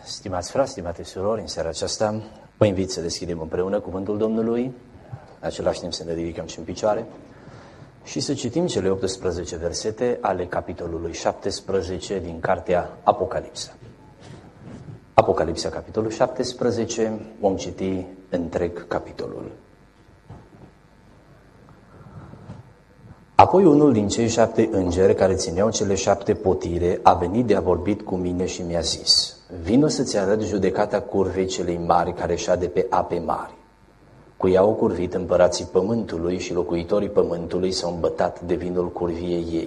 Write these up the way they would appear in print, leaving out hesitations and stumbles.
Stimați frați, stimate surori, în seara aceasta vă invit să deschidem împreună cuvântul Domnului, în același timp să ne ridicăm și în picioare și să citim cele 18 versete ale capitolului 17 din cartea Apocalipsa. Apocalipsa, capitolul 17, vom citi întreg capitolul. Apoi unul din cei 7 îngeri care țineau cele 7 potire a venit de a vorbit cu mine și mi-a zis: vino să-ți arăt judecata curvei celei mari care șade pe ape mari. Cu ea au curvit împărații pământului și locuitorii pământului s-au îmbătat de vinul curviei ei.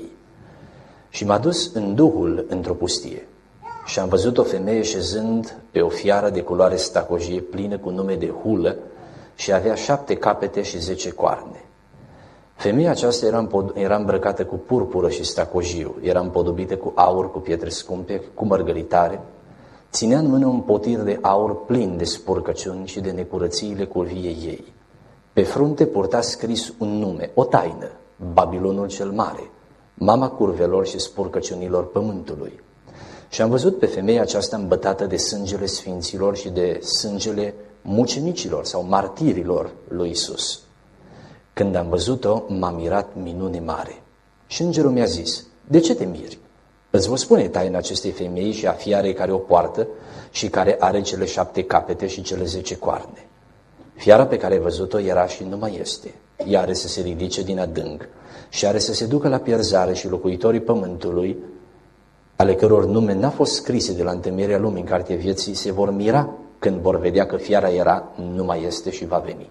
Și m-a dus în Duhul într-o pustie și am văzut o femeie șezând pe o fiară de culoare stacojie plină cu nume de hulă și avea 7 capete și 10 coarne. Femeia aceasta era îmbrăcată cu purpură și stacojiu, era împodobită cu aur, cu pietre scumpe, cu mărgăritare, ținea în mână un potir de aur plin de spurcăciuni și de necurățiile curviei ei. Pe frunte purta scris un nume, o taină, Babilonul cel Mare, mama curvelor și spurcăciunilor pământului. Și am văzut pe femeia aceasta îmbătată de sângele sfinților și de sângele mucenicilor sau martirilor lui Iisus. Când am văzut-o, m-a mirat minune mare. Și îngerul mi-a zis: de ce te miri? Îți voi spune taina acestei femei și a fiarei care o poartă și care are cele 7 capete și cele 10 coarne. Fiara pe care ai văzut-o era și nu mai este. Ea are să se ridice din adânc și are să se ducă la pierzare și locuitorii pământului, ale căror nume n-a fost scrise de la întemeierea lumii în cartea vieții, se vor mira când vor vedea că fiara era, nu mai este și va veni.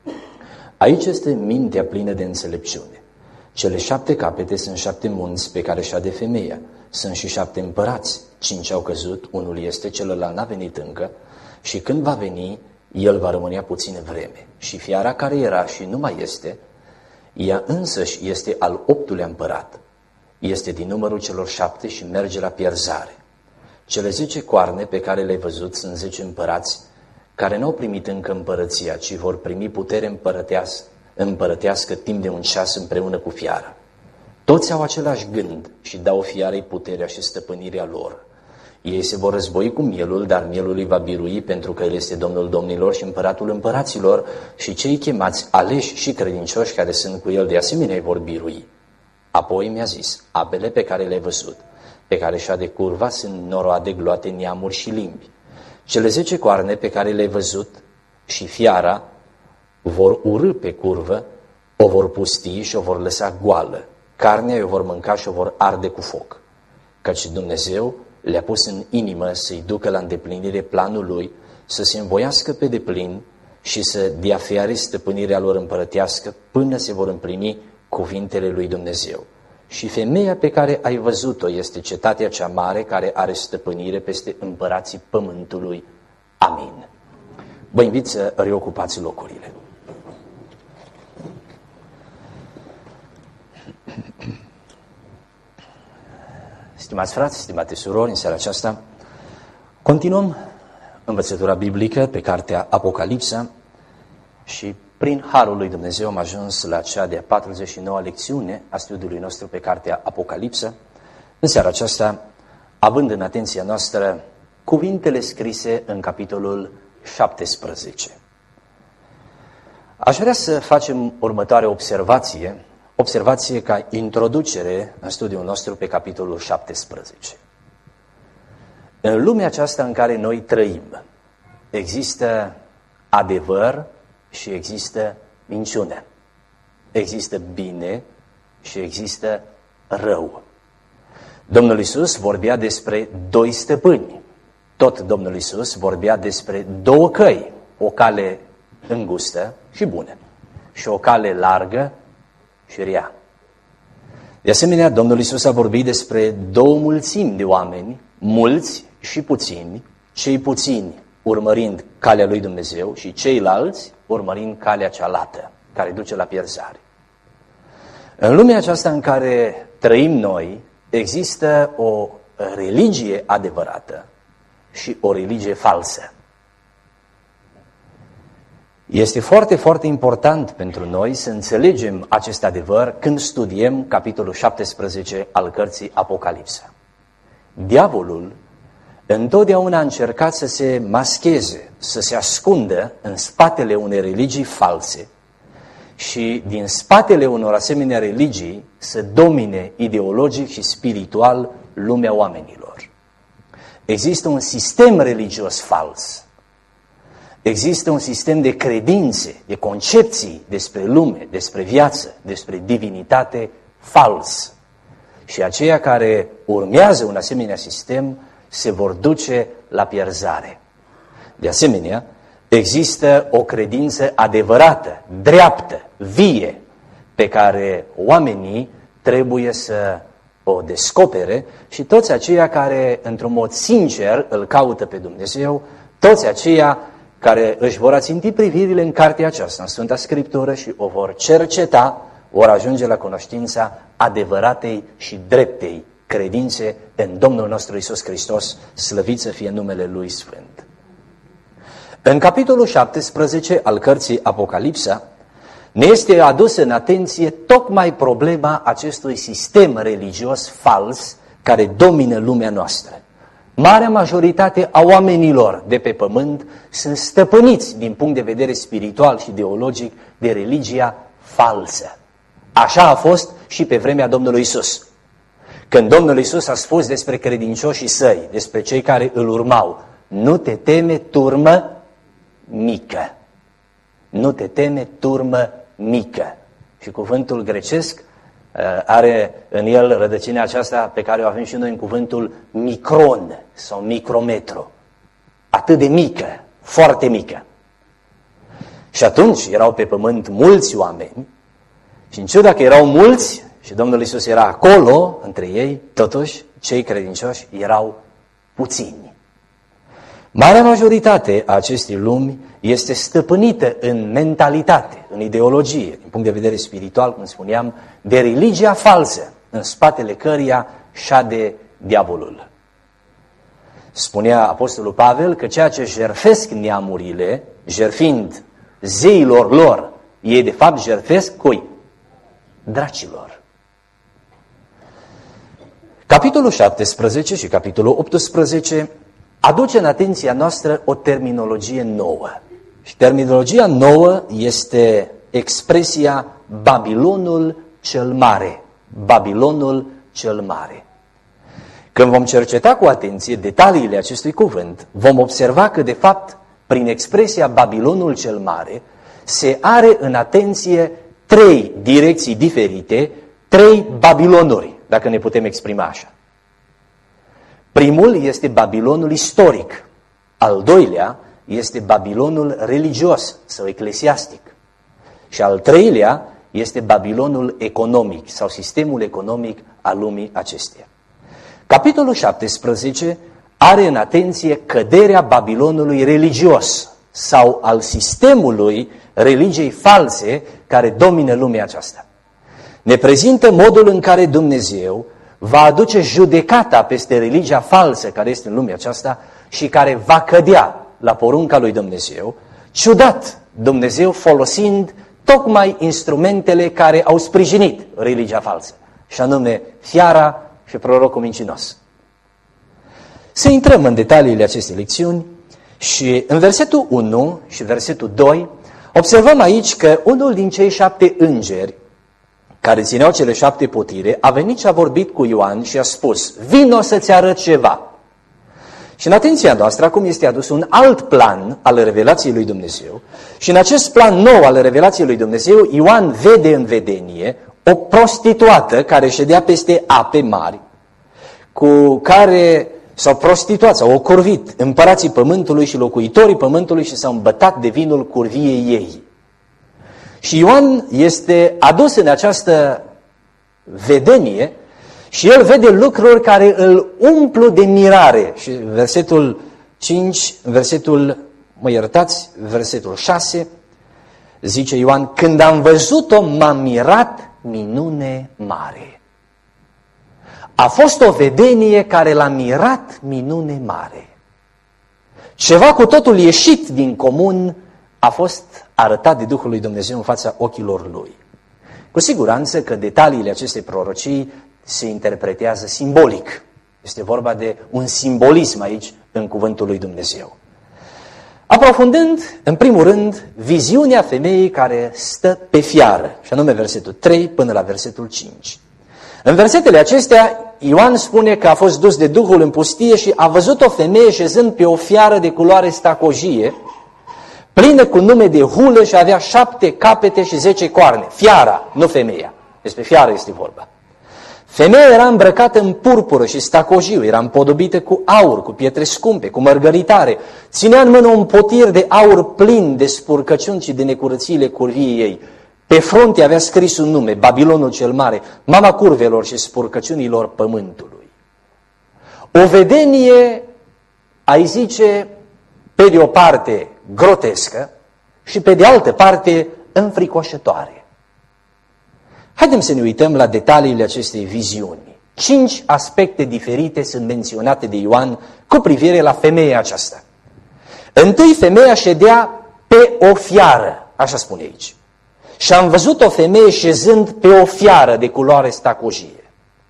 Aici este mintea plină de înțelepciune. Cele 7 capete sunt 7 munți pe care șade femeia. Sunt și 7 împărați. 5 au căzut, unul este, celălalt n-a venit încă și când va veni, el va rămânea puțină vreme. Și fiara care era și nu mai este, ea însăși este al 8-lea împărat. Este din numărul celor 7 și merge la pierzare. Cele 10 coarne pe care le-ai văzut sunt 10 împărați care n-au primit încă împărăția, ci vor primi putere împărătească timp de un ceas împreună cu fiara. Toți au același gând și dau fiarei puterea și stăpânirea lor. Ei se vor război cu mielul, dar mielul îi va birui, pentru că el este Domnul domnilor și împăratul împăraților, și cei chemați, aleși și credincioși care sunt cu el de asemenea îi vor birui. Apoi mi-a zis: apele pe care le-ai văzut, pe care șade curva, sunt noroade, gloate, neamuri și limbi. Cele 10 coarne pe care le-ai văzut și fiara vor urâ pe curvă, o vor pusti și o vor lăsa goală. Carnea o vor mânca și o vor arde cu foc. Căci Dumnezeu le-a pus în inimă să-i ducă la îndeplinire planul lui, să se învoiască pe deplin și să dea fiarei stăpânirea lor împărătească până se vor împlini cuvintele lui Dumnezeu. Și femeia pe care ai văzut-o este cetatea cea mare care are stăpânire peste împărații pământului. Amin. Vă invit să reocupați locurile. Stimați frați, stimate surori, în seara aceasta continuăm învățătura biblică pe cartea Apocalipsa și prin harul lui Dumnezeu am ajuns la cea de-a 49-a lecțiune a studiului nostru pe cartea Apocalipsa. În seara aceasta, având în atenția noastră cuvintele scrise în capitolul 17. Aș vrea să facem următoarea observație ca introducere în studiul nostru pe capitolul 17. În lumea aceasta în care noi trăim, există adevăr și există minciună. Există bine și există rău. Domnul Iisus vorbea despre 2 stăpâni. Tot Domnul Iisus vorbea despre 2 căi, o cale îngustă și bună și o cale largă și rea. De asemenea, Domnul Iisus a vorbit despre 2 mulțimi de oameni, mulți și puțini, cei puțini urmărind calea lui Dumnezeu și ceilalți urmărind calea cealaltă, care duce la pierzare. În lumea aceasta în care trăim noi, există o religie adevărată și o religie falsă. Este foarte, foarte important pentru noi să înțelegem acest adevăr când studiem capitolul 17 al cărții Apocalipsa. Diavolul întotdeauna a încercat să se mascheze, să se ascundă în spatele unei religii false și din spatele unor asemenea religii să domine ideologic și spiritual lumea oamenilor. Există un sistem religios fals. Există un sistem de credințe, de concepții despre lume, despre viață, despre divinitate fals. Și aceia care urmează un asemenea sistem se vor duce la pierzare. De asemenea, există o credință adevărată, dreaptă, vie, pe care oamenii trebuie să o descopere și toți aceia care, într-un mod sincer, îl caută pe Dumnezeu, toți aceia care își vor aținti privirile în cartea aceasta, în Sfânta Scriptură și o vor cerceta, vor ajunge la cunoștința adevăratei și dreptei credințe în Domnul nostru Iisus Hristos, slăvit să fie numele Lui Sfânt. În capitolul 17 al cărții Apocalipsa, ne este adusă în atenție tocmai problema acestui sistem religios fals care domină lumea noastră. Marea majoritate a oamenilor de pe pământ sunt stăpâniți din punct de vedere spiritual și ideologic de religia falsă. Așa a fost și pe vremea Domnului Iisus. Când Domnul Iisus a spus despre credincioșii săi, despre cei care îl urmau, nu te teme, turmă mică. Nu te teme, turmă mică. Și cuvântul grecesc are în el rădăcina aceasta pe care o avem și noi în cuvântul micron sau micrometru. Atât de mică, foarte mică. Și atunci erau pe pământ mulți oameni și în ciuda că erau mulți și Domnul Iisus era acolo între ei, totuși cei credincioși erau puțini. Marea majoritate a acestei lumi este stăpânită în mentalitate, în ideologie, din punct de vedere spiritual, cum spuneam, de religia falsă, în spatele căreia șade diavolul. Spunea Apostolul Pavel că ceea ce jertfesc neamurile, jertfind zeilor lor, ei de fapt jertfesc cui? Dracilor. Capitolul 17 și capitolul 18 aduce în atenția noastră o terminologie nouă. Și terminologia nouă este expresia Babilonul cel Mare. Babilonul cel Mare. Când vom cerceta cu atenție detaliile acestui cuvânt, vom observa că, de fapt, prin expresia Babilonul cel Mare, se are în atenție trei direcții diferite, trei Babilonuri, dacă ne putem exprima așa. Primul este Babilonul istoric, al doilea este Babilonul religios sau eclesiastic și al treilea este Babilonul economic sau sistemul economic al lumii acesteia. Capitolul 17 are în atenție căderea Babilonului religios sau al sistemului religiei false care domină lumea aceasta. Ne prezintă modul în care Dumnezeu va aduce judecata peste religia falsă care este în lumea aceasta și care va cădea la porunca lui Dumnezeu, ciudat Dumnezeu folosind tocmai instrumentele care au sprijinit religia falsă, și anume fiara și prorocul mincinos. Să intrăm în detaliile acestei lecțiuni și în versetul 1 și versetul 2 observăm aici că unul din cei 7 îngeri care țineau cele 7 potire a venit și a vorbit cu Ioan și a spus: vino să-ți arăt ceva. Și în atenția noastră acum este adus un alt plan al revelației lui Dumnezeu și în acest plan nou al revelației lui Dumnezeu Ioan vede în vedenie o prostituată care ședea peste ape mari, cu care s-au prostituat, s-au ocorvit împărații pământului și locuitorii pământului și s-au îmbătat de vinul curviei ei. Și Ioan este adus în această vedenie și el vede lucruri care îl umplu de mirare. Și versetul 5, versetul 6, zice Ioan: când am văzut-o, m-am mirat minune mare. A fost o vedenie care l-a mirat minune mare. Ceva cu totul ieșit din comun a fost arătat de Duhul lui Dumnezeu în fața ochilor lui. Cu siguranță că detaliile acestei prorocii se interpretează simbolic. Este vorba de un simbolism aici în cuvântul lui Dumnezeu. Aprofundând, în primul rând, viziunea femeii care stă pe fiară, și anume versetul 3 până la versetul 5. În versetele acestea, Ioan spune că a fost dus de Duhul în pustie și a văzut o femeie șezând pe o fiară de culoare stacojie, plină cu nume de hulă și avea 7 capete și 10 coarne. Fiara, nu femeia. Despre fiară este vorba. Femeia era îmbrăcată în purpură și stacojiu, era împodobită cu aur, cu pietre scumpe, cu mărgăritare. Ținea în mână un potir de aur plin de spurcăciuni și de necurățiile curviei ei. Pe frunte avea scris un nume, Babilonul cel Mare, mama curvelor și spurcăciunilor pământului. O vedenie, ai zice, pe de o parte grotescă și pe de altă parte înfricoșătoare. Haideți să ne uităm la detaliile acestei viziuni. 5 aspecte diferite sunt menționate de Ioan cu privire la femeia aceasta. Întâi, femeia ședea pe o fiară, așa spune aici. Și am văzut o femeie șezând pe o fiară de culoare stacojie.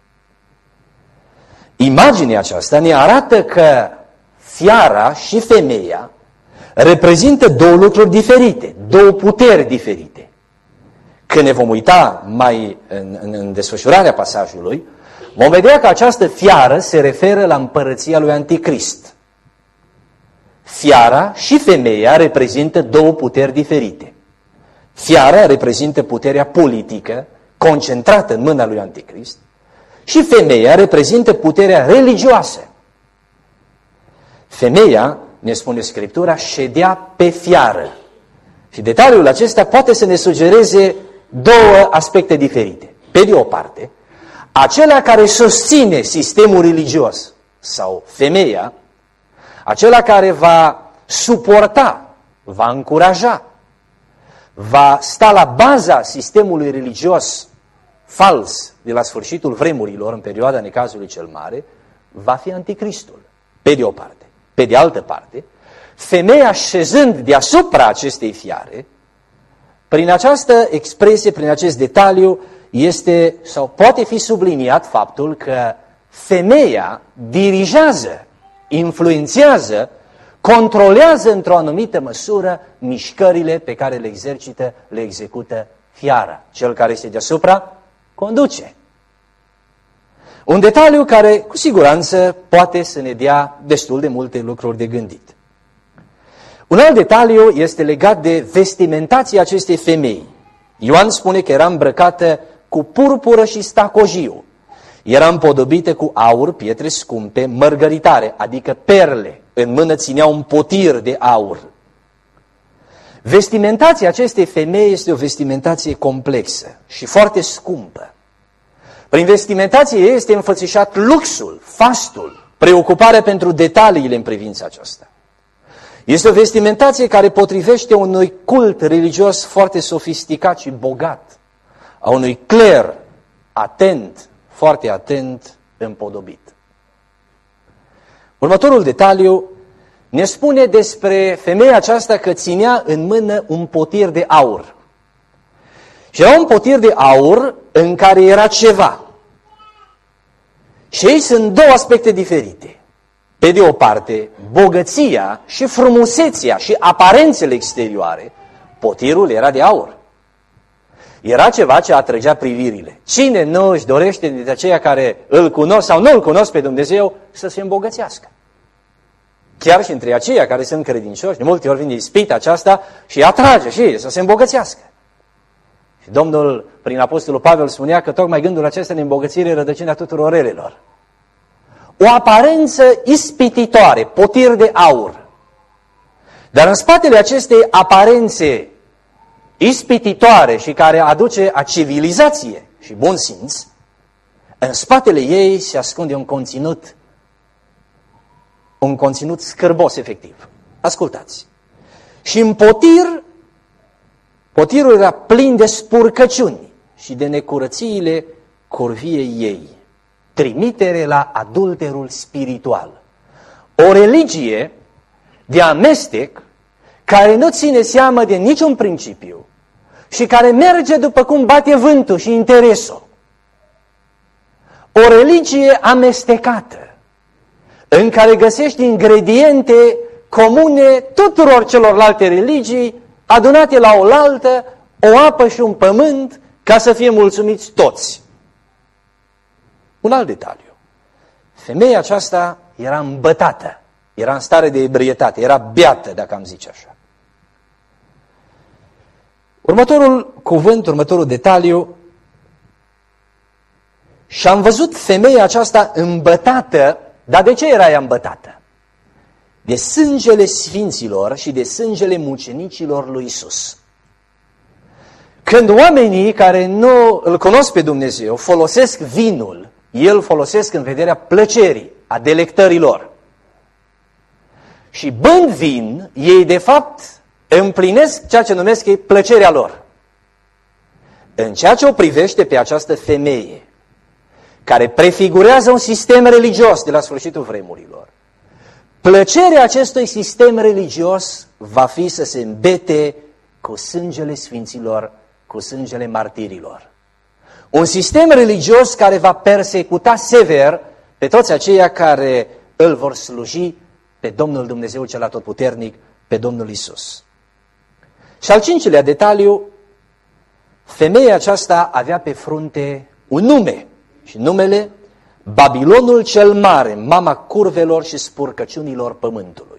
Imaginea aceasta ne arată că fiara și femeia reprezintă două lucruri diferite, două puteri diferite. Când ne vom uita mai în desfășurarea pasajului, vom vedea că această fiară se referă la împărăția lui Anticrist. Fiara și femeia reprezintă două puteri diferite. Fiara reprezintă puterea politică concentrată în mâna lui Anticrist și femeia reprezintă puterea religioasă. Femeia, ne spune Scriptura, ședea pe fiară. Și detaliul acesta poate să ne sugereze două aspecte diferite. Pe de o parte, acela care susține sistemul religios sau femeia, acela care va suporta, va încuraja, va sta la baza sistemului religios fals de la sfârșitul vremurilor, în perioada necazului cel mare, va fi Anticristul, pe de o parte. Pe de altă parte, femeia șezând deasupra acestei fiare, prin această expresie, prin acest detaliu, este sau poate fi subliniat faptul că femeia dirigează, influențează, controlează într-o anumită măsură mișcările pe care le execută fiara. Cel care este deasupra conduce. Un detaliu care, cu siguranță, poate să ne dea destul de multe lucruri de gândit. Un alt detaliu este legat de vestimentația acestei femei. Ioan spune că era îmbrăcată cu purpură și stacojiu. Era împodobită cu aur, pietre scumpe, mărgăritare, adică perle. În mână ținea un potir de aur. Vestimentația acestei femei este o vestimentație complexă și foarte scumpă. Prin vestimentație ei este înfățișat luxul, fastul, preocuparea pentru detaliile în privința aceasta. Este o vestimentație care potrivește unui cult religios foarte sofisticat și bogat, a unui cler atent, foarte atent, împodobit. Următorul detaliu ne spune despre femeia aceasta că ținea în mână un potir de aur. Și era un potir de aur în care era ceva. Și aici sunt două aspecte diferite. Pe de o parte, bogăția și frumusețea și aparențele exterioare, potirul era de aur. Era ceva ce atrăgea privirile. Cine nu își dorește dintre aceia care îl cunosc sau nu îl cunosc pe Dumnezeu să se îmbogățească? Chiar și între aceia care sunt credincioși, de multe ori vine ispita aceasta și atrage și ei să se îmbogățească. Și Domnul, prin Apostolul Pavel, spunea că tocmai gândul acesta de îmbogățire e rădăcina tuturor relelor. O aparență ispititoare, potir de aur. Dar în spatele acestei aparențe ispititoare și care aduce a civilizație și bun simț, în spatele ei se ascunde un conținut scârbos efectiv. Ascultați. Și în potirul era plin de spurcăciuni și de necurățiile curviei ei. Trimitere la adulterul spiritual. O religie de amestec care nu ține seamă de niciun principiu și care merge după cum bate vântul și interesul. O religie amestecată, în care găsești ingrediente comune tuturor celorlalte religii, adunate la oaltă, o apă și un pământ, ca să fie mulțumiți toți. Un alt detaliu. Femeia aceasta era îmbătată, era în stare de ebrietate, era beată, dacă am zice așa. Următorul cuvânt, următorul detaliu, și am văzut femeia aceasta îmbătată, dar de ce era ea îmbătată? De sângele sfinților și de sângele mucenicilor lui Isus. Când oamenii care nu îl cunosc pe Dumnezeu folosesc vinul, el folosesc în vederea plăcerii, a delectării lor. Și bând vin, ei de fapt împlinesc ceea ce numesc ei plăcerea lor. În ceea ce o privește pe această femeie, care prefigurează un sistem religios de la sfârșitul vremurilor, plăcerea acestui sistem religios va fi să se îmbete cu sângele sfinților, cu sângele martirilor. Un sistem religios care va persecuta sever pe toți aceia care îl vor sluji pe Domnul Dumnezeu cel Atotputernic, pe Domnul Isus. Și al cincilea detaliu, femeia aceasta avea pe frunte un nume și numele Babilonul cel Mare, mama curvelor și spurcăciunilor pământului.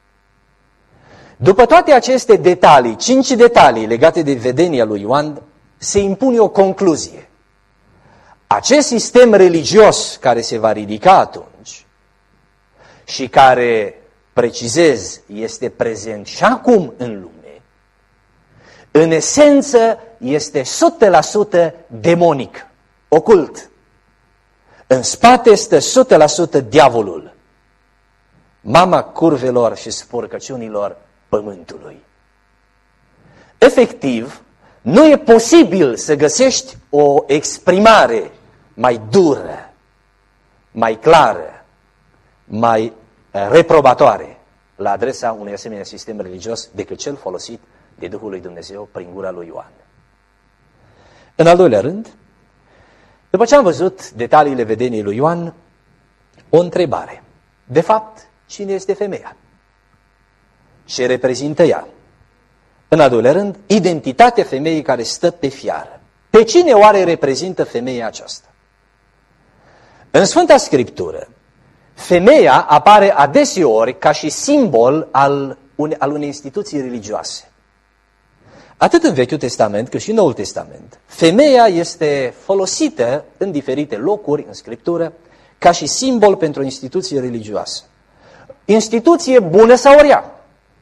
După toate aceste detalii, 5 detalii legate de vedenia lui Ioan, se impune o concluzie. Acest sistem religios care se va ridica atunci și care, precizez, este prezent și acum în lume, în esență este 100% demonic, ocult. În spate stă 100% diavolul, mama curvelor și spurcăciunilor pământului. Efectiv, nu e posibil să găsești o exprimare mai dură, mai clară, mai reprobatoare la adresa unui asemenea sistem religios decât cel folosit de Duhul lui Dumnezeu prin gura lui Ioan. În al doilea rând, după ce am văzut detaliile vedeniei lui Ioan, o întrebare. De fapt, cine este femeia? Ce reprezintă ea? În al doilea rând, identitatea femeii care stă pe fiară. Pe cine oare reprezintă femeia aceasta? În Sfânta Scriptură, femeia apare adeseori ca și simbol al unei instituții religioase. Atât în Vechiul Testament cât și în Noul Testament, femeia este folosită în diferite locuri în Scriptură ca și simbol pentru o instituție religioasă. Instituție bună sau rea.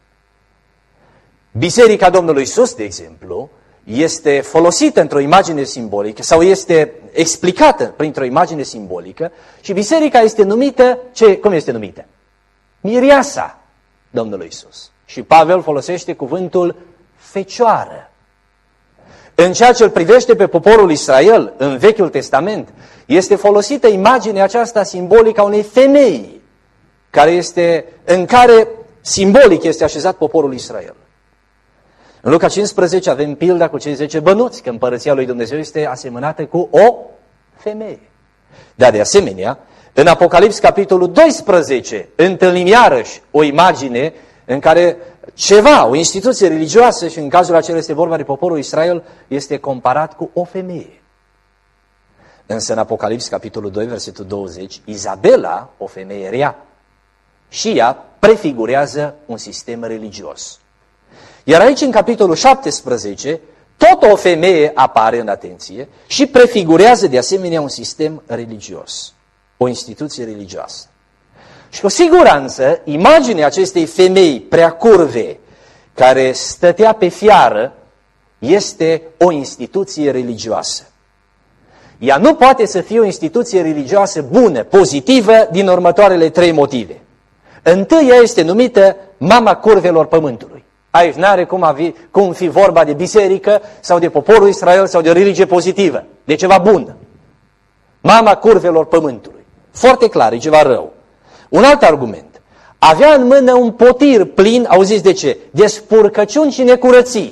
Biserica Domnului Isus, de exemplu, este folosită într-o imagine simbolică sau este explicată printr-o imagine simbolică și biserica este numită, cum este numită? Mireasa Domnului Isus. Și Pavel folosește cuvântul fecioară. În ceea ce îl privește pe poporul Israel în Vechiul Testament, este folosită imaginea aceasta simbolică a unei femei, în care simbolic este așezat poporul Israel. În Luca 15 avem pilda cu cei 10 bănuți, că împărăția lui Dumnezeu este asemănată cu o femeie. Dar de asemenea, în Apocalips capitolul 12 întâlnim iarăși o imagine în care o instituție religioasă, și în cazul acela este vorba de poporul Israel, este comparat cu o femeie. Însă în Apocalips capitolul 2, versetul 20, Izabela, o femeie rea, și ea prefigurează un sistem religios. Iar aici, în capitolul 17, tot o femeie apare în atenție și prefigurează de asemenea un sistem religios, o instituție religioasă. Și cu siguranță, imaginea acestei femei prea curve, care stătea pe fiară, este o instituție religioasă. Ea nu poate să fie o instituție religioasă bună, pozitivă, din următoarele 3 motive. Întâi, ea este numită mama curvelor pământului. Aici n-are cum fi vorba de biserică sau de poporul Israel sau de o religie pozitivă, de ceva bun. Mama curvelor pământului. Foarte clar, e ceva rău. Un alt argument. Avea în mână un potir plin, auziți de ce? De spurcăciuni și necurății.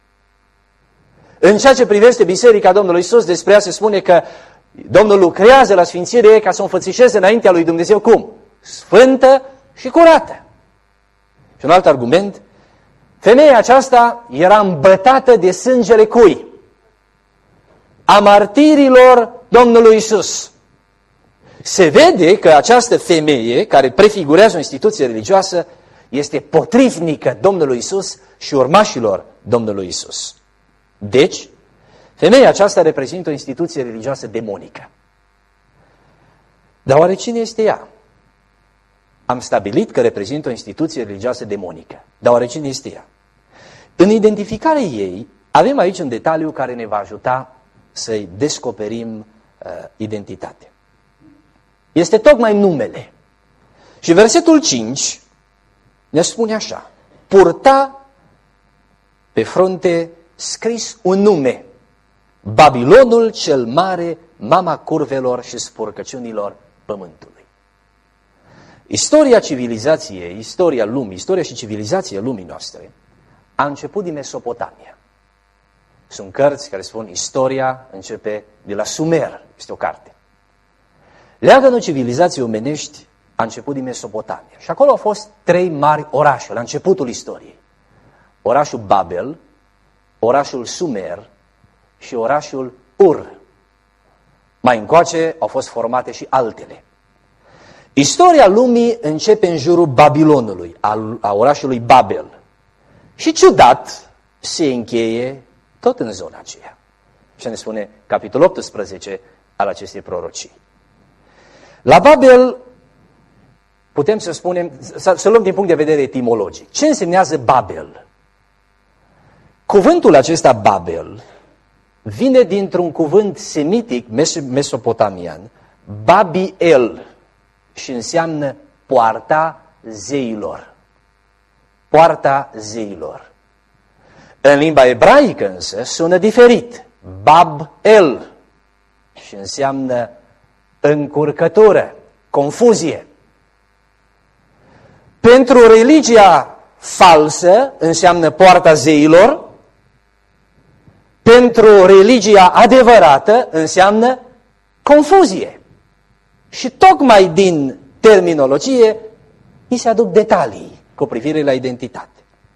În ceea ce privește Biserica Domnului Isus, despre ea se spune că Domnul lucrează la sfințirea ei ca să o înfățișeze înaintea lui Dumnezeu cum? sfântă și curată. Și un alt argument, femeia aceasta era îmbătată de sângele cui? A martirilor Domnului Iisus. Se vede că această femeie, care prefigurează o instituție religioasă, este potrivnică Domnului Iisus și urmașilor Domnului Iisus. Deci, femeia aceasta reprezintă o instituție religioasă demonică. Dar oare cine este ea? Am stabilit că reprezintă o instituție religioasă demonică. Dar oare cine este ea? În identificarea ei, avem aici un detaliu care ne va ajuta să-i descoperim identitatea. Este tocmai numele. Și versetul 5 ne spune așa: purta pe frunte scris un nume: Babilonul cel mare, mama curvelor și spurcăciunilor pământului. Istoria civilizației, istoria lumii, istoria și civilizația lumii noastre a început din Mesopotamia. Sunt cărți care spun istoria începe de la Sumer, este o carte. Leagănul civilizației omenești a început din Mesopotamia. Și acolo au fost 3 mari orașe la începutul istoriei. Orașul Babel, orașul Sumer și orașul Ur. Mai încoace au fost formate și altele. Istoria lumii începe în jurul Babilonului, a orașului Babel. Și ciudat se încheie tot în zona aceea. Și ne spune capitolul 18 al acestei prorocii. La Babel putem să spunem, să luăm din punct de vedere etimologic. Ce însemnează Babel? Cuvântul acesta Babel vine dintr-un cuvânt semitic mesopotamian, Babiel, și înseamnă poarta zeilor. Poarta zeilor. În limba ebraică însă sună diferit. Bab-el și înseamnă încurcătură, confuzie. Pentru religia falsă înseamnă poarta zeilor, pentru religia adevărată înseamnă confuzie. Și tocmai din terminologie îi se aduc detalii cu privire la identitate.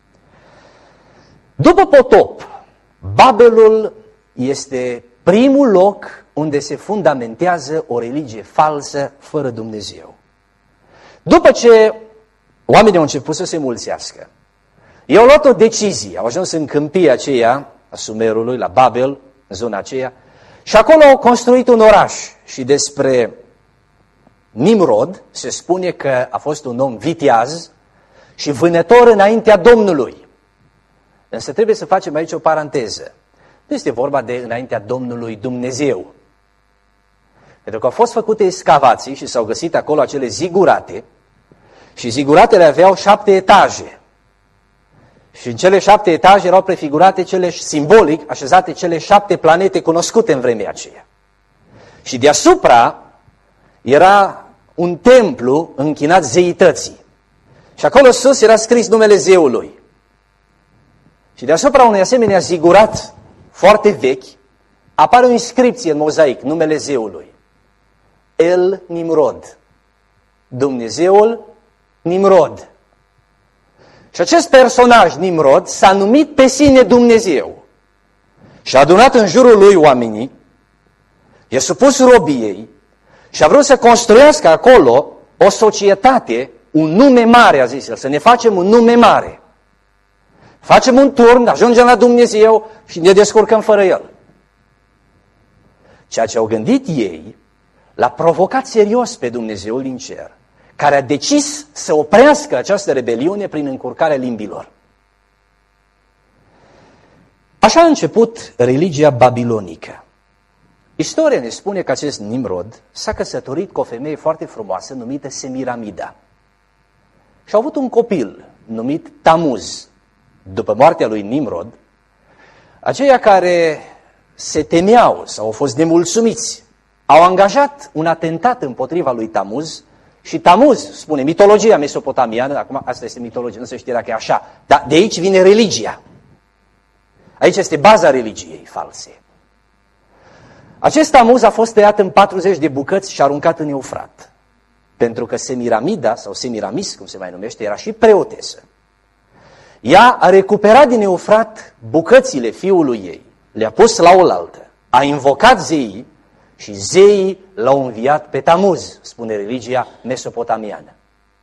După potop, Babelul este primul loc unde se fundamentează o religie falsă fără Dumnezeu. După ce oamenii au început să se mulțească, ei au luat o decizie, au ajuns în câmpia aceea a Sumerului, la Babel, în zona aceea, și acolo au construit un oraș. Și despre Nimrod se spune că a fost un om viteaz și vânător înaintea Domnului. Însă trebuie să facem aici o paranteză. Nu este vorba de înaintea Domnului Dumnezeu. Pentru că au fost făcute excavații și s-au găsit acolo acele zigurate și ziguratele aveau 7 etaje. Și în cele 7 etaje erau prefigurate simbolic așezate cele 7 planete cunoscute în vremea aceea. Și deasupra era un templu închinat zeității. Și acolo sus era scris numele zeului. Și deasupra unui asemenea zigurat foarte vechi apare o inscripție în mozaic, numele zeului. El Nimrod. Dumnezeul Nimrod. Și acest personaj, Nimrod, s-a numit pe sine Dumnezeu. Și a adunat în jurul lui oamenii, i-a supus robiei și a vrut să construiască acolo o societate, un nume mare, a zis el, să ne facem un nume mare. Facem un turn, ajungem la Dumnezeu și ne descurcăm fără El. Ceea ce au gândit ei l-a provocat serios pe Dumnezeul din cer, care a decis să oprească această rebeliune prin încurcarea limbilor. Așa a început religia babilonică. Istoria ne spune că acest Nimrod s-a căsătorit cu o femeie foarte frumoasă numită Semiramida. Și au avut un copil numit Tamuz. După moartea lui Nimrod, aceia care se temeau sau au fost nemulțumiți au angajat un atentat împotriva lui Tamuz și Tamuz, spune mitologia mesopotamiană, acum asta este mitologie, nu se știe dacă e așa, dar de aici vine religia. Aici este baza religiei false. Acest Tamuz a fost tăiat în 40 de bucăți și aruncat în Eufrat. pentru că Semiramida, sau Semiramis, cum se mai numește, era și preotesă. Ea a recuperat din Eufrat bucățile fiului ei, le-a pus la oaltă, a invocat zeii și zeii l-au înviat pe Tamuz, spune religia mesopotamiană.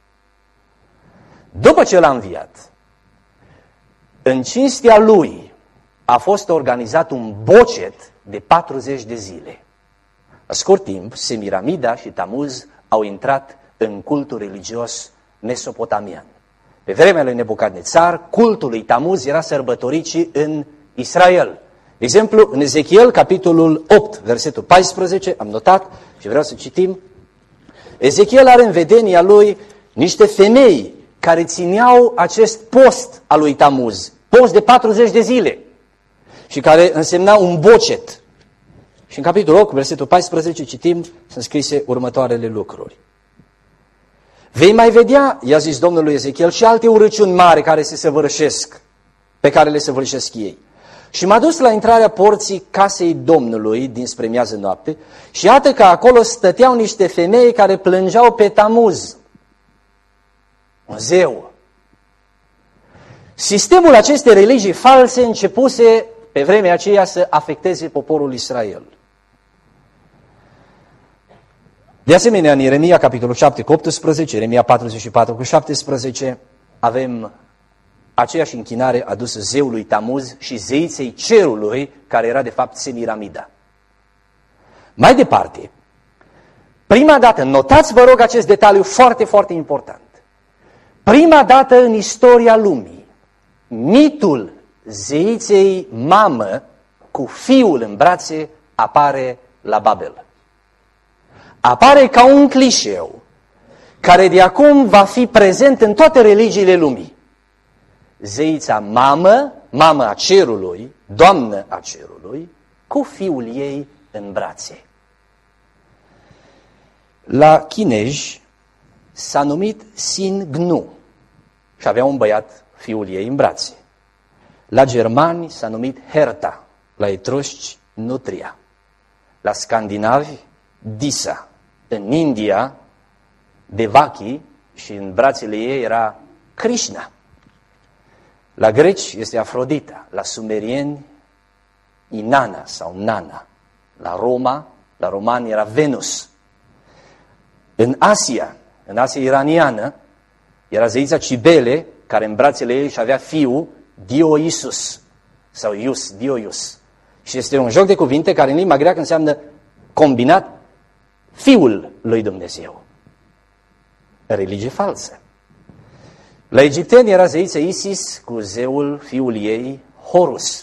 După ce l-a înviat, în cinstea lui a fost organizat un bocet de 40 de zile. La scurt timp, Semiramida și Tamuz au intrat în cultul religios mesopotamian. Pe vremea lui Nebucadnețar, cultul lui Tamuz era sărbătorit și în Israel. De exemplu, în Ezechiel, capitolul 8, versetul 14, am notat și vreau să citim. Ezechiel are în vedenia lui niște femei care țineau acest post al lui Tamuz, post de 40 de zile, și care însemna un bocet. Și în capitolul 8, versetul 14, citim, sunt scrise următoarele lucruri. Vei mai vedea, i-a zis Domnul lui Ezechiel, și alte urăciuni mari care se săvârșesc, pe care le săvârșesc ei. Și m-a dus la intrarea porții casei Domnului dinspre miază noapte și iată că acolo stăteau niște femei care plângeau pe Tamuz, un zeu. Sistemul acestei religii false începuse pe vremea aceea să afecteze poporul Israel. De asemenea, în Ieremia, capitolul 7 cu 18, Ieremia 44 cu 17, avem aceeași închinare adusă zeului Tamuz și zeiței cerului, care era de fapt Semiramida. Mai departe, prima dată, notați vă rog acest detaliu foarte, foarte important. Prima dată în istoria lumii, mitul zeiței mamă cu fiul în brațe apare la Babel. Apare ca un clișeu care de acum va fi prezent în toate religiile lumii. Zeița mamă, mamă a cerului, doamnă a cerului, cu fiul ei în brațe. La chinezi s-a numit Sin Gnu și avea un băiat, fiul ei, în brațe. La germani s-a numit Herta, la etrusci Nutria, la scandinavi Disa, în India Devaki și în brațele ei era Krishna. La greci este Afrodita, la sumerieni Inanna sau Nana, la romani era Venus. În Asia iraniană, era zeița Cibele, care în brațele ei își avea fiul Dioisus sau Dioius. Și este un joc de cuvinte care în limba greacă înseamnă combinat fiul lui Dumnezeu. Religie falsă. La egipteni era zeița Isis cu zeul fiul ei Horus.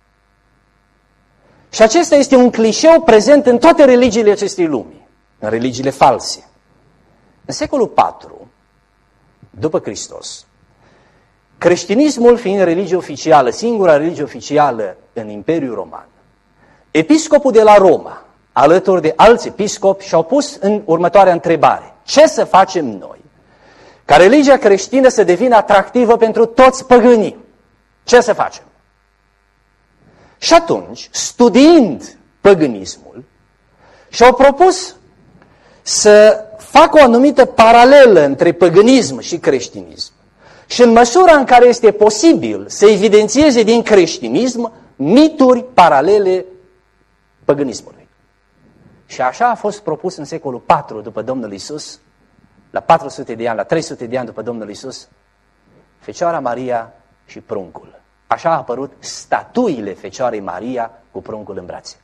Și acesta este un clișeu prezent în toate religiile acestei lumi, în religiile false. În secolul IV, după Hristos, creștinismul fiind religie oficială, singura religie oficială în Imperiul Roman, episcopul de la Roma, alături de alți episcopi, și-au pus în următoarea întrebare. Ce să facem noi ca religia creștină să devină atractivă pentru toți păgânii? Ce să facem? Și atunci, studiind păgânismul, și-au propus să facă o anumită paralelă între păgânism și creștinism și în măsura în care este posibil să evidențieze din creștinism mituri paralele păgânismului. Și așa a fost propus în secolul IV după Domnul Iisus, la 400 de ani, la 300 de ani după Domnul Iisus, Fecioara Maria și pruncul. Așa a apărut statuile Fecioarei Maria cu pruncul în brațe.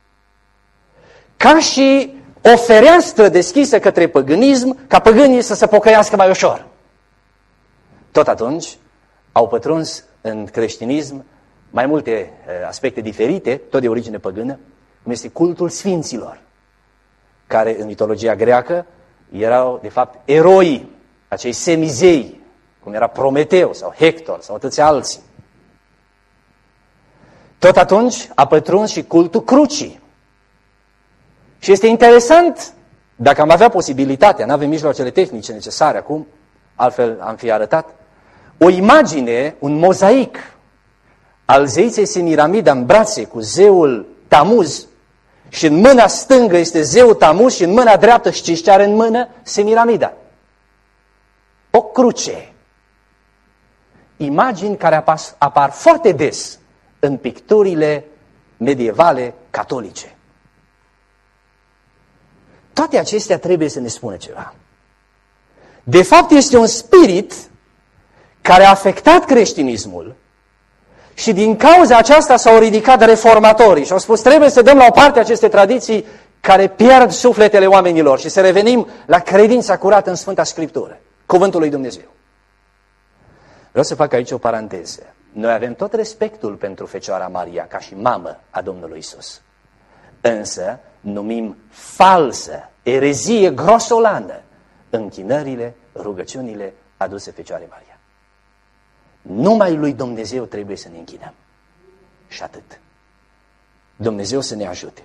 Ca și o fereastră deschisă către păgânism, ca păgânii să se pocăiască mai ușor. Tot atunci au pătruns în creștinism mai multe aspecte diferite, tot de origine păgână, cum este cultul sfinților, care în mitologia greacă erau de fapt eroi, acei semizei, cum era Prometeu sau Hector sau atâția alții. Tot atunci a pătruns și cultul crucii. Și este interesant, dacă am avea posibilitatea, n-avem mijloacele tehnice necesare acum, altfel am fi arătat, o imagine, un mozaic al zeiței Semiramida în brațe cu zeul Tamuz, și în mâna stângă este zeul Tamuz și în mâna dreaptă știți ce are în mână? Semiramida. O cruce. Imagini care apar foarte des în picturile medievale catolice. Toate acestea trebuie să ne spună ceva. De fapt, este un spirit care a afectat creștinismul și din cauza aceasta s-au ridicat reformatorii și au spus trebuie să dăm la o parte aceste tradiții care pierd sufletele oamenilor și să revenim la credința curată în Sfânta Scriptură, Cuvântul lui Dumnezeu. Vreau să fac aici o paranteză. Noi avem tot respectul pentru Fecioara Maria ca și mamă a Domnului Isus. Însă numim falsă, erezie grosolană închinările, rugăciunile aduse Fecioarei Maria. Numai lui Dumnezeu trebuie să ne închinăm. Și atât. Dumnezeu să ne ajute.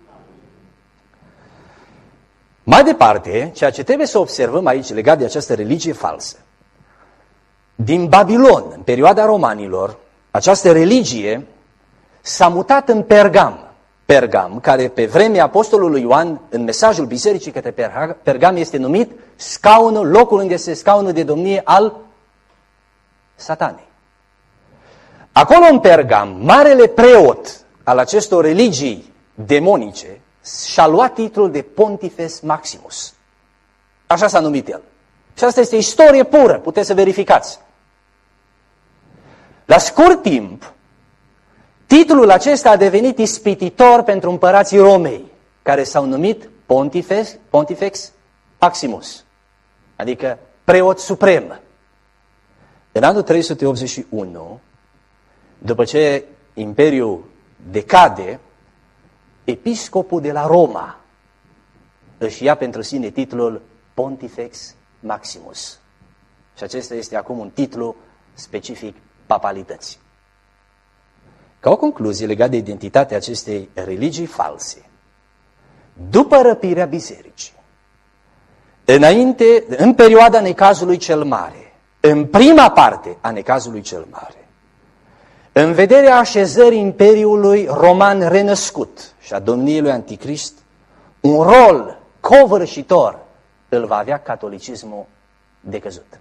Mai departe, ceea ce trebuie să observăm aici legat de această religie falsă. Din Babilon, în perioada romanilor, această religie s-a mutat în Pergam. Pergam, care pe vremea apostolului Ioan, în mesajul bisericii către Pergam, este numit scaunul, locul unde este scaunul de domnie al Satanei. Acolo în Pergam, marele preot al acestor religii demonice și-a luat titlul de Pontifex Maximus. Așa s-a numit el. Și asta este istorie pură, puteți să verificați. La scurt timp, titlul acesta a devenit ispititor pentru împărații Romei, care s-au numit Pontifex Maximus, adică preot suprem. În anul 381, după ce Imperiul decade, episcopul de la Roma își ia pentru sine titlul Pontifex Maximus. Și acesta este acum un titlu specific papalității. Ca o concluzie legată de identitatea acestei religii false, după răpirea bisericii, în perioada necazului cel mare, în prima parte a necazului cel mare, în vederea așezării Imperiului Roman renăscut și a domniei lui Anticrist, un rol covârșitor îl va avea catolicismul decăzut.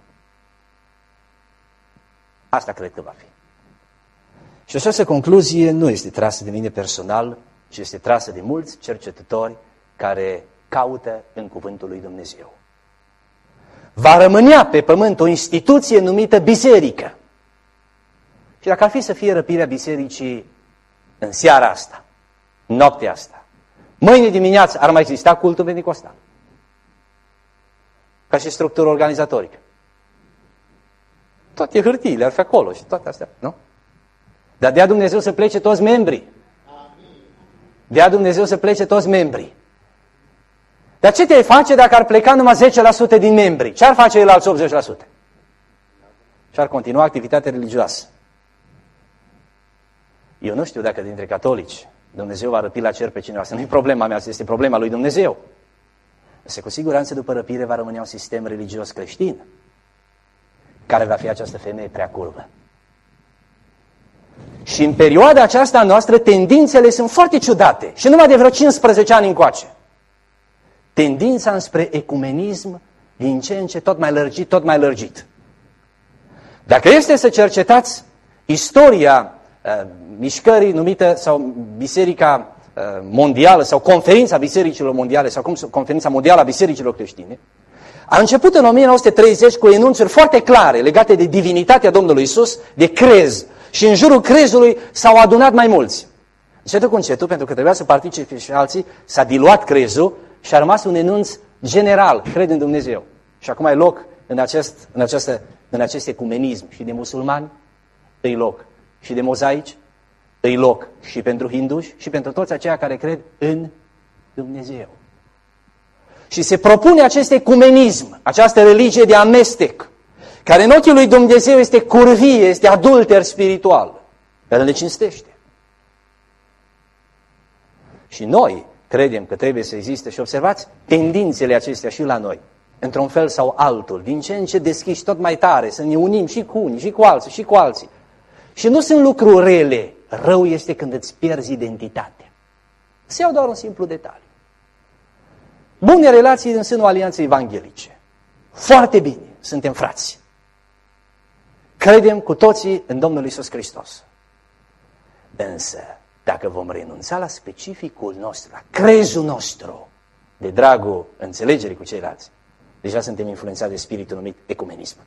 Asta cred că va fi. Și această concluzie nu este trasă de mine personal, ci este trasă de mulți cercetători care caută în Cuvântul lui Dumnezeu. Va rămânea pe pământ o instituție numită biserică. Și dacă ar fi să fie răpirea bisericii în seara asta, în noaptea asta, mâine dimineață ar mai exista cultul penticostal. Ca și structură organizatorică. Toate hârtiile ar fi acolo și toate astea, nu? Dar dea Dumnezeu să plece toți membrii. Dea Dumnezeu să plece toți membrii. Dar ce te-ai face dacă ar pleca numai 10% din membrii? Ce ar face el alți 80%? Și ar continua activitatea religioasă. Eu nu știu dacă dintre catolici Dumnezeu va răpi la cer pe cineva. Asta nu e problema mea, asta este problema lui Dumnezeu. Însă cu siguranță după răpire va rămâne un sistem religios creștin. Care va fi această femeie prea curvă. Și în perioada aceasta noastră tendințele sunt foarte ciudate. Și numai de vreo 15 ani încoace. Tendința înspre ecumenism din ce în ce tot mai lărgit, tot mai lărgit. Dacă este să cercetați istoria mișcării numită sau Biserica Mondială sau Conferința Bisericilor Mondiale sau Conferința Mondială a Bisericilor Creștine, a început în 1930 cu enunțuri foarte clare legate de divinitatea Domnului Isus, de crez. Și în jurul crezului s-au adunat mai mulți. Încetul cu încetul, pentru că trebuia să participe și alții, s-a diluat crezul și a rămas un enunț general, cred în Dumnezeu. Și acum e loc în acest ecumenism și de musulmani, îi loc. Și de mozaici, îi loc. Și pentru hinduși și pentru toți aceia care cred în Dumnezeu. Și se propune acest ecumenism, această religie de amestec, care în ochii lui Dumnezeu este curvie, este adulter spiritual. El ne cinstește. Și noi credem că trebuie să existe, și observați tendințele acestea și la noi, într-un fel sau altul, din ce în ce deschiși tot mai tare, să ne unim și cu unii, și cu alții, și cu alții. Și nu sunt lucruri rele. Rău este când îți pierzi identitatea. Să iau doar un simplu detaliu. Bune relații în sânul Alianței Evanghelice. Foarte bine, suntem frați. Credem cu toții în Domnul Iisus Hristos. Însă, dacă vom renunța la specificul nostru, la crezul nostru, de dragul înțelegerii cu ceilalți, deja suntem influențați de spiritul numit ecumenism.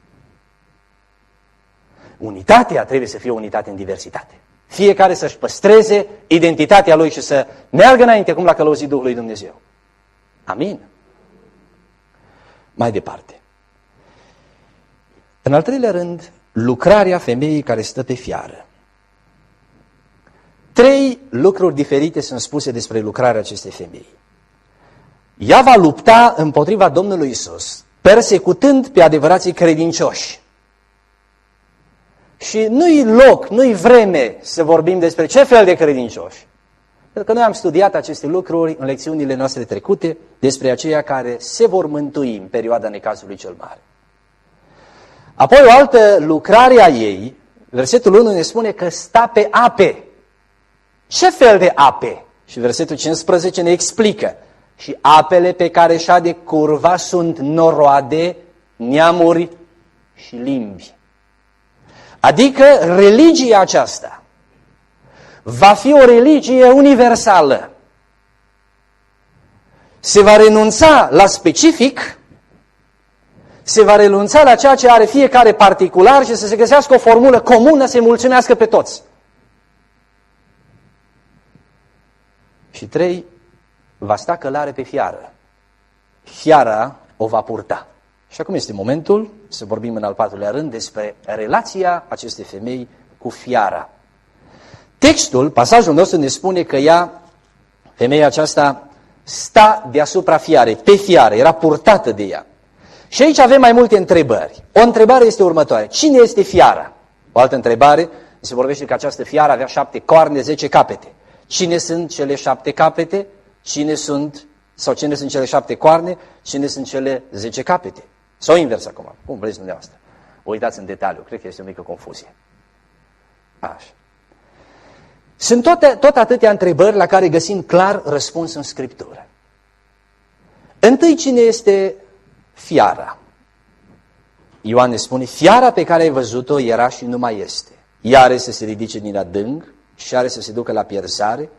Unitatea trebuie să fie o unitate în diversitate. Fiecare să-și păstreze identitatea lui și să meargă înainte cum l-a călăuzit Duhul lui Dumnezeu. Amin. Mai departe. În al treilea rând, lucrarea femeii care stă pe fiară. 3 lucruri diferite sunt spuse despre lucrarea acestei femei. Ea va lupta împotriva Domnului Isus, persecutând pe adevărații credincioși. Și nu-i loc, nu-i vreme să vorbim despre ce fel de credincioși. Pentru că noi am studiat aceste lucruri în lecțiunile noastre trecute despre aceia care se vor mântui în perioada necazului cel mare. Apoi o altă lucrare a ei, versetul 1 ne spune că sta pe ape. Ce fel de ape? Și versetul 15 ne explică. Și apele pe care șade curva sunt noroade, neamuri și limbi. Adică religia aceasta va fi o religie universală. Se va renunța la specific, se va renunța la ceea ce are fiecare particular și să se găsească o formulă comună să-i mulțumească pe toți. Și 3, va sta călare pe fiară. Fiara o va purta. Și acum este momentul să vorbim în al 4-lea rând despre relația acestei femei cu fiara. Textul, pasajul nostru ne spune că ea, femeia aceasta, sta deasupra fiarei, pe fiară, era purtată de ea. Și aici avem mai multe întrebări. O întrebare este următoare. Cine este fiara? O altă întrebare, se vorbește că această fiară avea 7 coarne, 10 capete. Cine sunt cele 7 capete? Cine sunt cele 7 coarne? Cine sunt cele 10 capete? Sau invers acum, cum vreți dumneavoastră. Uitați în detaliu, cred că este o mică confuzie. Așa. Sunt tot atâtea întrebări la care găsim clar răspuns în Scriptură. Întâi, cine este fiara? Ioan ne spune, fiara pe care ai văzut-o era și nu mai este. Ea are să se ridice din adânc și are să se ducă la pierzare.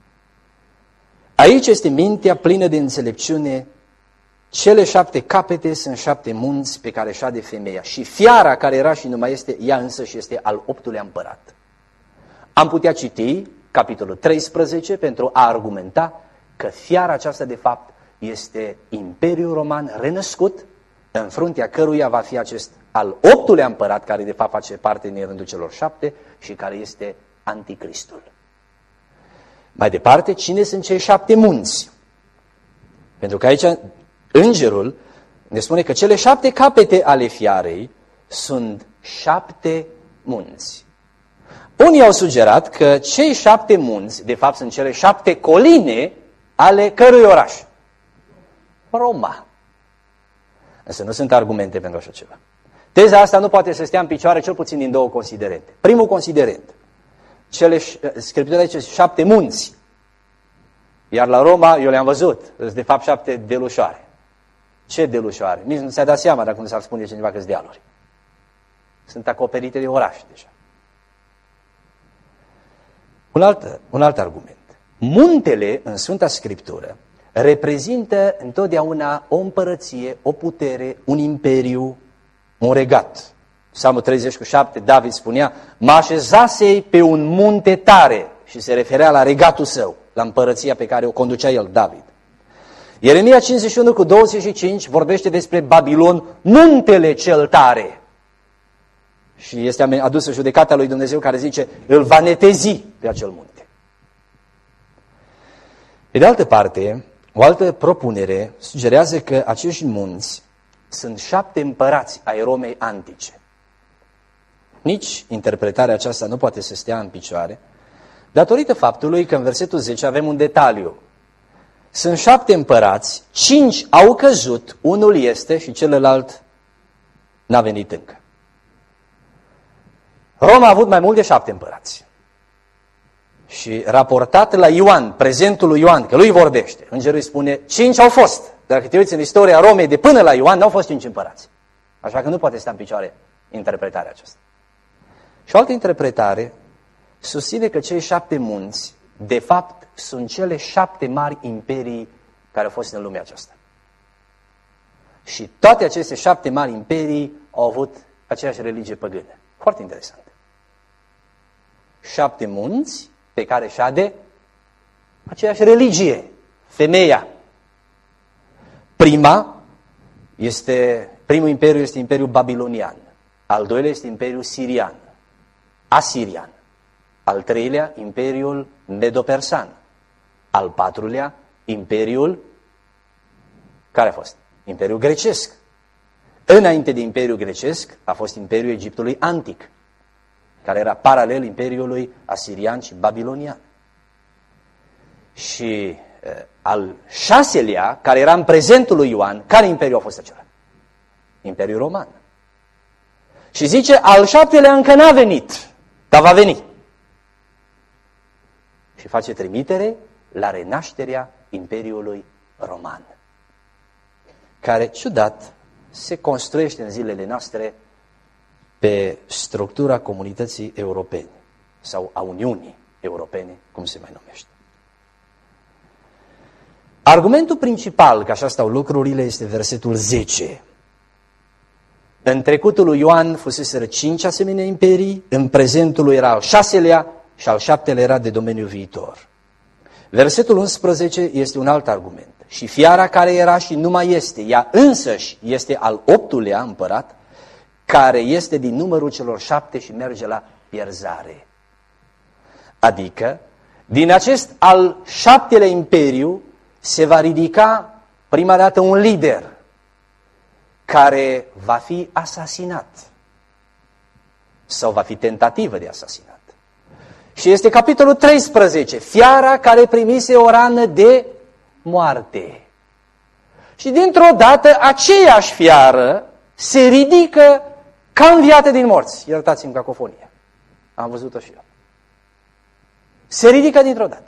Aici este mintea plină de înțelepciune. Cele 7 capete sunt 7 munți pe care șade femeia. Și fiara care era și nu mai este, ea însă și este al 8-lea împărat. Am putea citi capitolul 13 pentru a argumenta că fiara aceasta de fapt este Imperiul Roman renăscut, în fruntea căruia va fi acest al 8-lea împărat, care de fapt face parte din rândul celor 7 și care este Anticristul. Mai departe, cine sunt cei 7 munți? Pentru că aici îngerul ne spune că cele 7 capete ale fiarei sunt 7 munți. Unii au sugerat că cei 7 munți, de fapt, sunt cele 7 coline ale cărui oraș? Roma. Însă nu sunt argumente pentru așa ceva. Teza asta nu poate să stea în picioare cel puțin din 2 considerente. Primul considerent. Scriptura zice 7 munți. Iar la Roma, eu le-am văzut, sunt de fapt 7 delușoare. Ce delușoare? Nici nu s-a dat seama dacă nu s-ar spune cineva că-s dealuri. Sunt acoperite de oraș deja. Un alt argument. Muntele în Sfânta Scriptură reprezintă întotdeauna o împărăție, o putere, un imperiu, un regat. Psalmul 37, David spunea, mă așezasei pe un munte tare și se referea la regatul său, la împărăția pe care o conducea el, David. Ieremia 51:25 vorbește despre Babilon, muntele cel tare. Și este adusă judecata lui Dumnezeu care zice, îl va netezi pe acel munte. Pe de altă parte, o altă propunere sugerează că acești munți sunt 7 împărați ai Romei antice. Nici interpretarea aceasta nu poate să stea în picioare, datorită faptului că în versetul 10 avem un detaliu. Sunt 7 împărați, 5 au căzut, unul este și celălalt n-a venit încă. Roma a avut mai mult de 7 împărați. Și raportat la Ioan, prezentul lui Ioan, că lui vorbește, îngerul îi spune, 5 au fost. Dacă te uiți în istoria Romei de până la Ioan, n-au fost 5 împărați. Așa că nu poate sta în picioare interpretarea aceasta. Și o altă interpretare susține că cei 7 munți, de fapt, sunt cele 7 mari imperii care au fost în lumea aceasta. Și toate aceste 7 mari imperii au avut aceeași religie păgână. Foarte interesant. 7 munți pe care șade aceeași religie, femeia. Primul imperiu este Imperiul Babilonian, al doilea este Imperiul Sirian, Asirian, al treilea Imperiul Medo-Persan, al patrulea Imperiul, care a fost? Imperiul Grecesc. Înainte de Imperiul Grecesc a fost Imperiul Egiptului Antic, care era paralel Imperiului Asirian și Babilonian. Și al 6-lea, care era în prezentul lui Ioan, care imperiu a fost acela? Imperiul Roman. Și zice, al 7-lea încă n-a venit, dar va veni. Și face trimitere la renașterea Imperiului Roman, care, ciudat, se construiește în zilele noastre pe structura comunității europene sau a Uniunii Europene, cum se mai numește. Argumentul principal, că așa stau lucrurile, este versetul 10. În trecutul lui Ioan fuseseră 5 asemenea imperii, în prezentul lui era al 6-lea și al 7-lea era de domeniul viitor. Versetul 11 este un alt argument. Și fiara care era și nu mai este, ea însăși este al 8-lea împărat, care este din numărul celor 7 și merge la pierzare. Adică, din acest al 7-lea imperiu se va ridica prima dată un lider care va fi asasinat sau va fi tentativă de asasinat. Și este capitolul 13, fiara care primise o rană de moarte. Și dintr-o dată aceeași fiară se ridică ca înviată din morți. Iertați-mi cacofonia. Am văzut-o și eu. Se ridică dintr-o dată.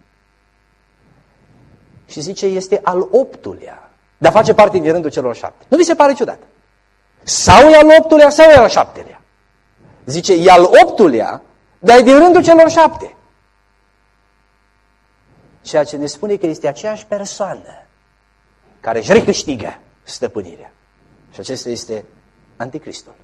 Și zice, este al 8-lea, dar face parte din rândul celor 7. Nu vi se pare ciudat? Sau e al 8-lea, sau e al 7-lea. Zice, e al 8-lea, dar e din rândul celor 7. Ceea ce ne spune că este aceeași persoană care își recâștigă stăpânirea. Și acesta este Anticristul.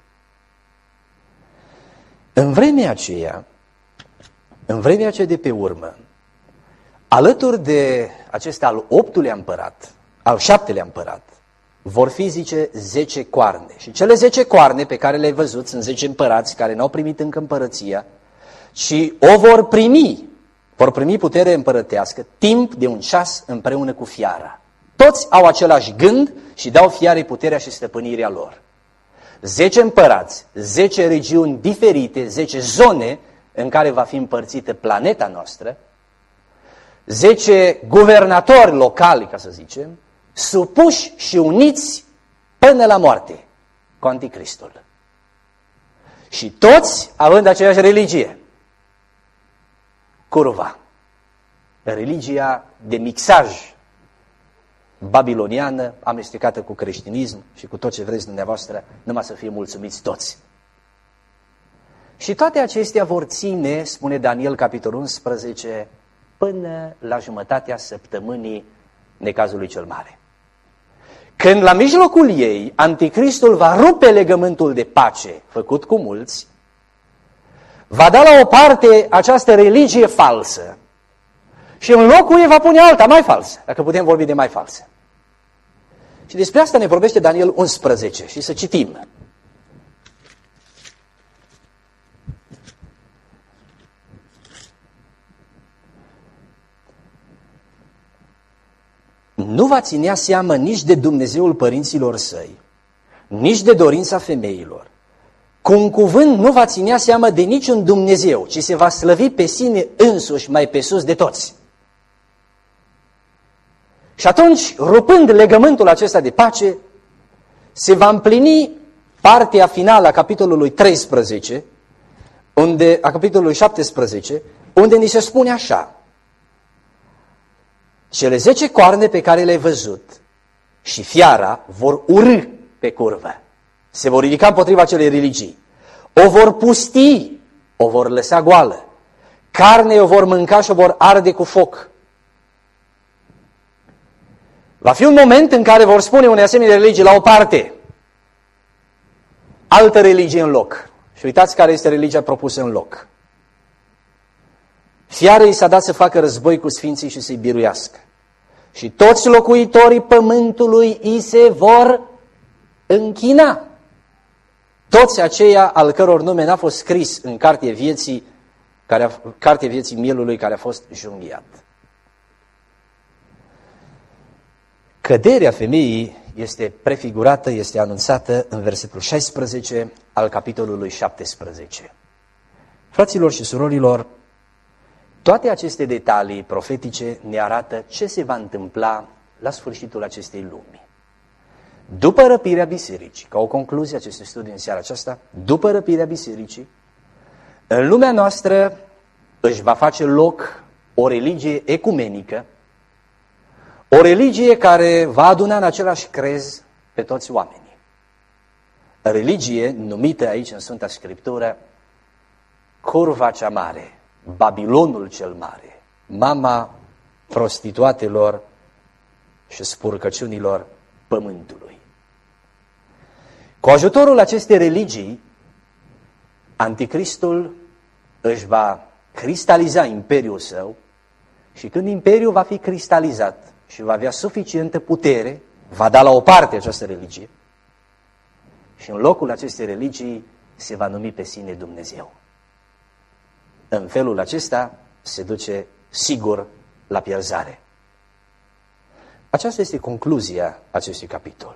În vremea aceea de pe urmă, alături de acesta al 8-lea împărat, al 7-lea împărat, vor fi, zice, 10 coarne. Și cele 10 coarne pe care le-ai văzut sunt 10 împărați care n-au primit încă împărăția și o vor primi putere împărătească timp de un ceas împreună cu fiara. Toți au același gând și dau fiarei puterea și stăpânirea lor. 10 împărați, 10 regiuni diferite, 10 zone în care va fi împărțită planeta noastră, 10 guvernatori locali, ca să zicem, supuși și uniți până la moarte cu Anticristul. Și toți având aceeași religie, curva, religia de mixaj babiloniană, amestecată cu creștinism și cu tot ce vreți dumneavoastră, numai să fie mulțumiți toți. Și toate acestea vor ține, spune Daniel, capitolul 11, până la jumătatea săptămânii necazului cel mare. Când la mijlocul ei, Anticristul va rupe legământul de pace făcut cu mulți, va da la o parte această religie falsă și în locul ei va pune alta mai falsă, dacă putem vorbi de mai falsă. Și despre asta ne vorbește Daniel 11 și să citim. Nu va ținea seamă nici de Dumnezeul părinților săi, nici de dorința femeilor. Cu un cuvânt nu va ținea seamă de niciun Dumnezeu, ci se va slăvi pe sine însuși mai pe sus de toți. Și atunci, rupând legământul acesta de pace, se va împlini partea finală a capitolului 13, a capitolului 17, unde ni se spune așa: cele 10 coarne pe care le-ai văzut și fiara vor urâ pe curvă. Se vor ridica împotriva acelei religii. O vor pusti, o vor lăsa goală. Carne o vor mânca și o vor arde cu foc. Va fi un moment în care vor spune unei asemenea religii la o parte, altă religie în loc. Și uitați care este religia propusă în loc. Fiară i s-a dat să facă război cu sfinții și să-i biruiască. Și toți locuitorii pământului îi se vor închina. Toți aceia al căror nume n-a fost scris în cartea vieții mielului care a fost junghiat. Căderea femeii este prefigurată, este anunțată în versetul 16 al capitolului 17. Fraților și surorilor, toate aceste detalii profetice ne arată ce se va întâmpla la sfârșitul acestei lumi. După răpirea bisericii, ca o concluzie acestui studiu în seara aceasta, după răpirea bisericii, în lumea noastră își va face loc o religie ecumenică, o religie care va aduna în același crez pe toți oamenii. Religie numită aici în Sfânta Scriptură curva cea mare, Babilonul cel mare, mama prostituatelor și spurcăciunilor pământului. Cu ajutorul acestei religii, Anticristul își va cristaliza imperiul său și când imperiul va fi cristalizat și va avea suficientă putere, va da la o parte această religie și în locul acestei religii se va numi pe sine Dumnezeu. În felul acesta se duce sigur la pierzare. Aceasta este concluzia acestui capitol.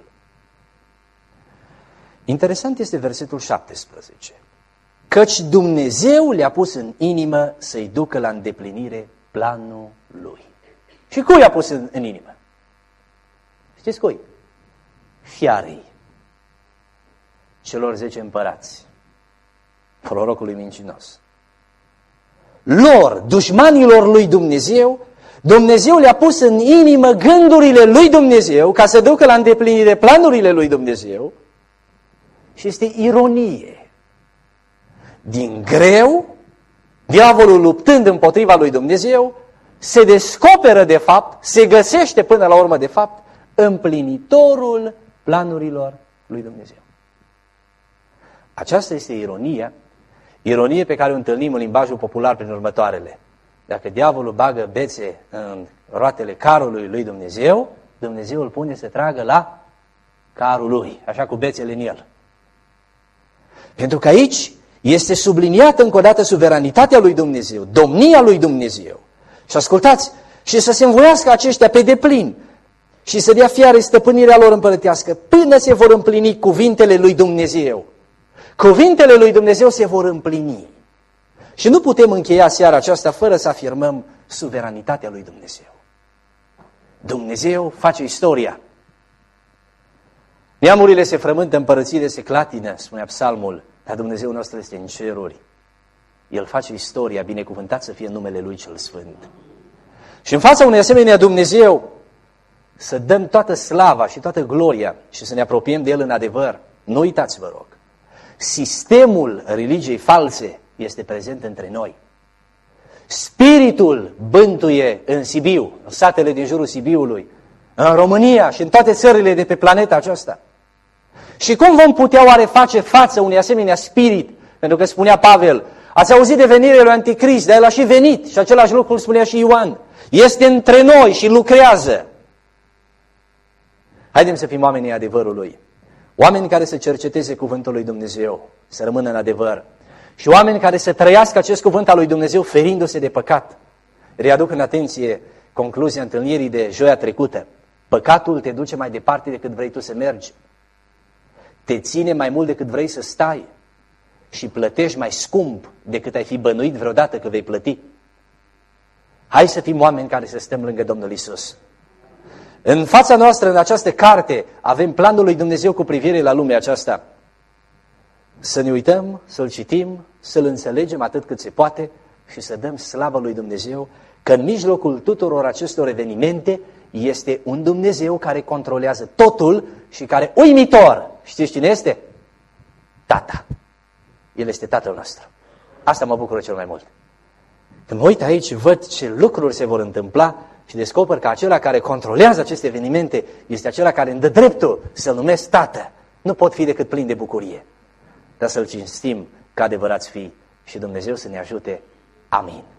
Interesant este versetul 17. Căci Dumnezeu le-a pus în inimă să-i ducă la îndeplinire planul Lui. Și cui a pus în inimă? Știți cui? Fiarei. Celor 10 împărați. Prorocului mincinos. Lor, dușmanilor lui Dumnezeu, Dumnezeu le-a pus în inimă gândurile lui Dumnezeu ca să ducă la îndeplinire planurile lui Dumnezeu. Și este ironie. Din greu, diavolul luptând împotriva lui Dumnezeu, se descoperă de fapt, se găsește până la urmă de fapt, împlinitorul planurilor lui Dumnezeu. Aceasta este ironia, ironie pe care o întâlnim în limbajul popular prin următoarele. Dacă diavolul bagă bețe în roatele carului lui Dumnezeu, Dumnezeu îl pune să tragă la carul lui, așa cu bețele în el. Pentru că aici este subliniată încă o dată suveranitatea lui Dumnezeu, domnia lui Dumnezeu. Și ascultați, și să se învoiască aceștia pe deplin și să dea fiare stăpânirea lor împărătească până se vor împlini cuvintele lui Dumnezeu. Cuvintele lui Dumnezeu se vor împlini. Și nu putem încheia seara aceasta fără să afirmăm suveranitatea lui Dumnezeu. Dumnezeu face istoria. Neamurile se frământă, împărățiile se clatină, spunea psalmul, dar Dumnezeu nostru este în ceruri. El face istoria, binecuvântat să fie numele Lui cel Sfânt. Și în fața unui asemenea Dumnezeu, să dăm toată slava și toată gloria și să ne apropiem de El în adevăr. Nu uitați, vă rog, sistemul religiei false este prezent între noi. Spiritul bântuie în Sibiu, în satele din jurul Sibiului, în România și în toate țările de pe planeta aceasta. Și cum vom putea oare face față unui asemenea spirit? Pentru că spunea Pavel, ați auzit de venirea lui Anticrist, dar el a și venit și același lucru îl spunea și Ioan. Este între noi și lucrează. Haidem să fim oamenii adevărului. Oameni care să cerceteze cuvântul lui Dumnezeu, să rămână în adevăr. Și oameni care să trăiască acest cuvânt al lui Dumnezeu ferindu-se de păcat. Readuc în atenție concluzia întâlnirii de joia trecută. Păcatul te duce mai departe decât vrei tu să mergi. Te ține mai mult decât vrei să stai. Și plătești mai scump decât ai fi bănuit vreodată că vei plăti. Hai să fim oameni care să stăm lângă Domnul Iisus. În fața noastră, în această carte, avem planul lui Dumnezeu cu privire la lumea aceasta. Să ne uităm, să-l citim, să-l înțelegem atât cât se poate, și să dăm slavă lui Dumnezeu că în mijlocul tuturor acestor evenimente este un Dumnezeu care controlează totul și care, uimitor, știți cine este? Tata. El este Tatăl nostru. Asta mă bucură cel mai mult. Când mă uit aici, văd ce lucruri se vor întâmpla și descoper că acela care controlează aceste evenimente este acela care îmi dă dreptul să-L numesc Tată. Nu pot fi decât plin de bucurie, dar să-L cinstim ca adevărați fii și Dumnezeu să ne ajute. Amin.